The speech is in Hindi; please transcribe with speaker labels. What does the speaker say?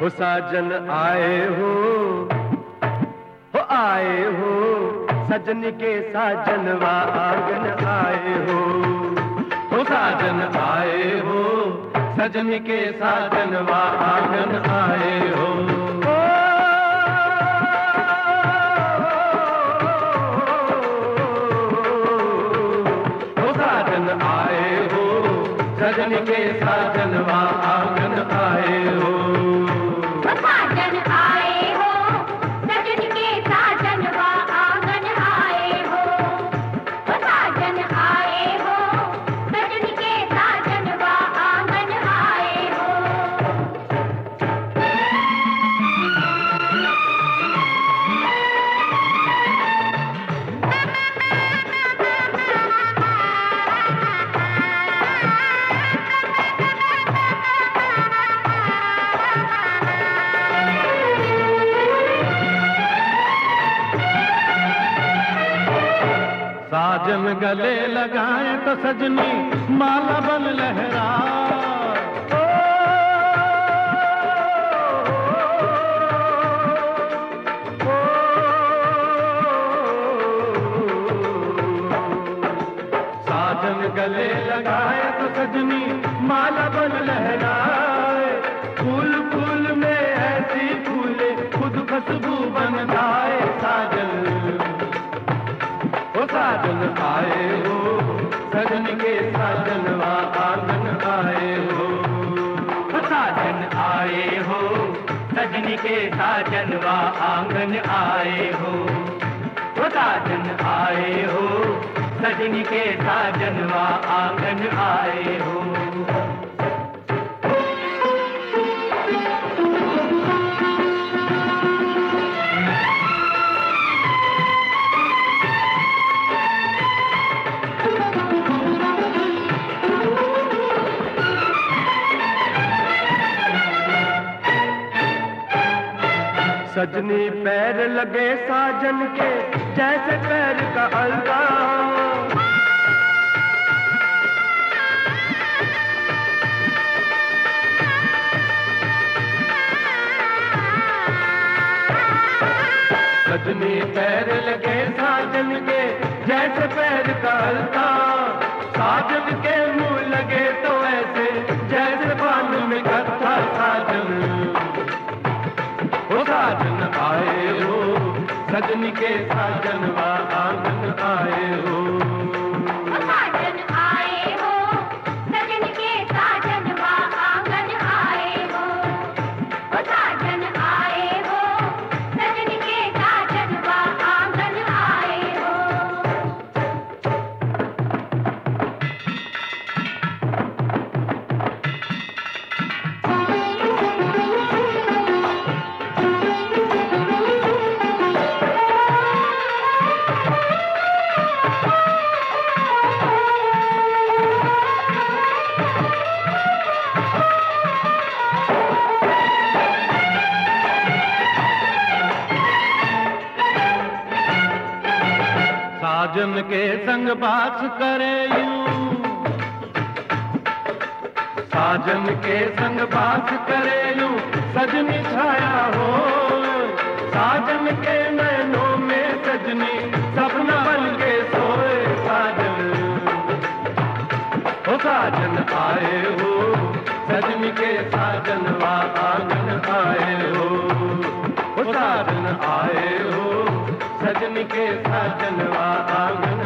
Speaker 1: हो साजन आए हो आए हो सजन के साजनवा आंगन आए हो साजन आए हो सजन के साजनवा आंगन आए हो साजन आए हो सजन के साजनवा आंगन आए हो
Speaker 2: साजन आए हो सजन के साजनवा आंगन आए हो साजन आए हो सजन के साजनवा आंगन आए हो
Speaker 1: साजन गले लगाए तो सजनी माला बन लहरा साजन गले लगाए तो सजनी माला बन लहराए फूल फूल में ऐसी फूले खुद खुशबू बन जाए साजन साजन आए हो सजन के साजनवा आंगन आए हो
Speaker 3: साजन आए हो सजन के साजनवा आंगन आए हो साजन आए हो सजन के साजनवा आंगन आए हो
Speaker 1: सजनी पैर लगे साजन के जैसे पैर का अलता सजनी पैर लगे साजन के जैसे पैर का अलता साजन के मुंह लगे तो ऐसे जैसे बाल में कथा साजन साजन आए हो सजन के साजनवा आंगन आए हो
Speaker 2: साजन आए हो सजन के साजनवा आंगन आए हो साजन आए हो सजन के साजनवा आंगन आए हो
Speaker 1: साजन के संग बात करे यूं साजन के संग बात करे यूं सजनी छाया हो साजन के नैनों में सजनी सपना बन के सोए साजन साजन आए हो सजनी के साजनवा आंगन आए हो साजन आए हो सजन के साजनवा आंगन